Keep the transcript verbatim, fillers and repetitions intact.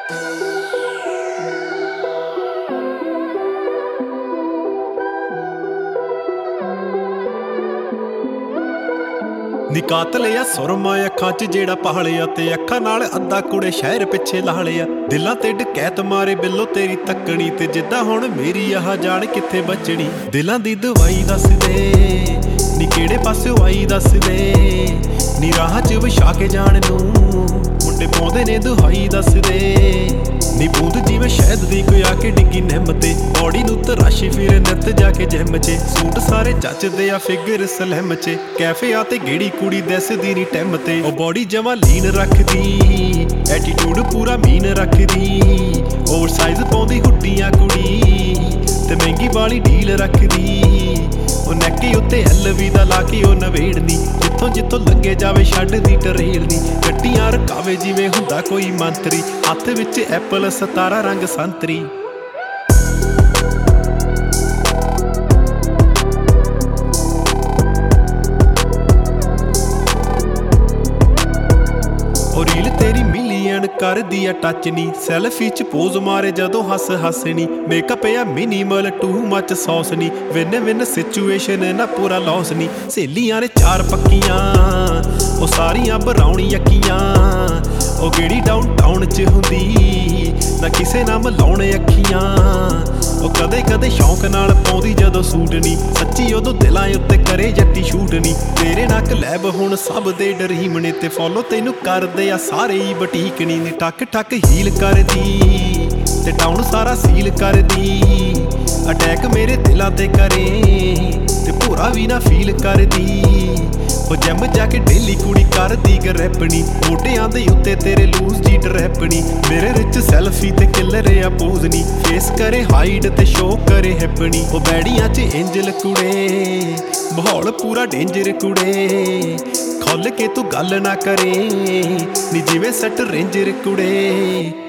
ਨੀ ਕਾਤਲਿਆ ਸੁਰਮਾ ਅੱਖਾਂ 'ਚ ਜਿਹੜਾ ਪਹਾਲਿਆ ਤੇ ਅੱਖਾਂ ਨਾਲ ਅੱਧਾ ਕੁੜੇ ਸ਼ਹਿਰ ਪਿੱਛੇ ਲਾਹਲਿਆ। ਦਿਲਾਂ ਤੇ ਡਕੈਤ ਮਾਰੇ ਬਿੱਲੋ ਤੇਰੀ ਤੱਕਣੀ ਤੇ ਜਿੱਦਾਂ ਹੁਣ ਮੇਰੀ ਆਹ ਜਾਣ ਕਿੱਥੇ ਬਚਣੀ। ਦਿਲਾਂ ਦੀ ਦਵਾਈ ਦੱਸ ਦੇ ਨੀ ਕਿਹੜੇ ਪਾਸਿਓਂ ਆਈ ਦੱਸ ਦੇ, ਨੀ ਰਾਹ 'ਚ ਵਿਛਾ ਕੇ ਜਾਣ ਨੂੰ ਮੁੰਡੇ ਪਾਉਂਦੇ ਨੇ ਦੁਹਾਈ ਦੱਸ ਦੇ। ਨੀ ਬੂੰਦ ਜਿਵੇਂ ਸ਼ਹਿਦ ਦੀ ਕੋਈ ਆ ਕੇ ਡਿੱਗੀ ਨਿੰਮ ਤੇ, ਬੌਡੀ ਨੂੰ ਤਰਾਸ਼ੀ ਫਿਰ ਨਿੱਤ ਜਾ ਕੇ ਜਿਮ 'ਚ। ਸੂਟ ਸਾਰੇ ਜੱਚਦੇ ਆ ਫਿਗਰ ਸਲਿਮ 'ਚ, ਕੈਫੇ ਆ ਤੇ ਗੇੜੀ ਕੁੜੀ ਦੱਸਦੀ ਨੀ ਟੈਮ ਤੇ। ਉਹ ਬੌਡੀ ਜਮਾ ਲੀਨ ਰੱਖਦੀ, ਐਟੀਟਿਊਡ ਪੂਰਾ ਮੀਨ ਰੱਖਦੀ, ਓਵਰ ਸਾਈਜ਼ ਪਾਉਂਦੀ ਹੁੱਡੀਆਂ ਕੁੜੀ ਤੇ ਮਹਿੰਗੀ ਵਾਲੀ ਡੀਲ ਰੱਖਦੀ। ਉਹ ਨੈਕੀ ਉੱਤੇ ਐਲ ਵੀ ਦਾ ਲਾ ਕੇ ਉਹ ਨਵੇੜਨੀ, ਜਿੱਥੋਂ ਜਿੱਥੋਂ ਲੱਗੇ ਜਾਵੇ ਛੱਡਦੀ ਟਰੇਲਦੀ। ਗੱਡੀਆਂ ਰਕਾਵੇ ਜਿਵੇਂ ਹੁੰਦਾ ਕੋਈ ਮੰਤਰੀ, ਹੱਥ ਵਿੱਚ ਐਪਲ ਸਤਾਰਾ ਰੰਗ ਸੰਤਰੀ। ਉਹ ਰੀਲ ਤੇਰੀ ਮਿਲੀਅਨ ਕਰਦੀ ਆ ਟੱਚ ਨੀ, ਸੈਲਫੀ 'ਚ ਪੋਜ਼ ਮਾਰੇ ਜਦੋਂ ਹੱਸ ਹੱਸਣੀ। ਮੇਕਅਪ ਆ ਮਿਨੀਮਲ ਟੂ ਮੱਚ ਸੌਸ ਨੀ, ਵਿਨ ਵਿਨ ਸਿਚੁਏਸ਼ਨ ਨਾ ਪੂਰਾ ਲੌਸ ਨੀ। ਸਹੇਲੀਆਂ ਨੇ ਚਾਰ ਪੱਕੀਆਂ ਉਹ ਸਾਰੀਆਂ ਬਰਾਉਣੀ ਅੱਖੀਆਂ, ਉਹ ਗੇੜੀ ਡਾਊਨ ਟਾਊਨ 'ਚ ਹੁੰਦੀ ਨਾ ਕਿਸੇ ਨਾਲ ਮਲਾਉਣ ਅੱਖੀਆਂ। ਉਹ ਕਦੇ ਕਦੇ ਸ਼ੌਂਕ ਨਾਲ ਪਾਉਂਦੀ ਜਦੋਂ ਸੂਟ ਨੀ, ਸੱਚੀ ਉਦੋਂ ਦਿਲਾਂ ਉੱਤੇ ਕਰੇ ਜੱਟੀ ਸ਼ੂਟ ਨੀ। ਤੇਰੇ ਨਾਲ ਕਲੈਬ ਹੁਣ ਸਭ ਦੇ ਡਰੀਮ ਨੇ ਤੇ ਫੋਲੋ ਤੈਨੂੰ ਕਰਦੇ ਆ ਸਾਰੇ ਹੀ ਬਟੀਕ ਨੀ। ਨੀ ਠੱਕ ਠੱਕ ਹੀਲ ਕਰਦੀ ਤੇ ਟਾਊਨ ਸਾਰਾ ਸੀਲ ਕਰਦੀ, ਅਟੈਕ ਮੇਰੇ ਦਿਲਾਂ ਤੇ ਕਰੇ ਤੇ ਭੋਰਾ ਵੀ ਨਾ ਫੀਲ ਕਰਦੀ। ਉਹ ਜਿਮ ਜਾ ਕੇ ਡੇਲੀ ਕੁੜੀ ਕਰਦੀ ਗਰੈਪਣੀ, ਮੋਢਿਆਂ ਦੇ ਉੱਤੇ ਤੇਰੇ ਲੂਜ਼ ਜੀ ਡਰੈਪਣੀ। ਮੇਰੇ ਵਿੱਚ ਸੈਲਫੀ ਤੇ ਕਿਲਰ ਆ ਪੋਜ਼ ਨੀ, ਫੇਸ ਕਰੇ ਹਾਈਡ ਤੇ ਸ਼ੋ ਕਰੇ ਹੈਪਣੀ। ਉਹ ਬੈੜੀਆਂ 'ਚ ਐਂਜਲ ਕੁੜੇ ਮਾਹੌਲ ਪੂਰਾ ਡੇਂਜਰ ਕੁੜੇ, ਖੁੱਲ ਕੇ ਤੂੰ ਗੱਲ ਨਾ ਕਰੇ ਨੀ ਜਿਵੇਂ ਸੱਟ ਰੇਂਜਰ ਕੁੜੇ।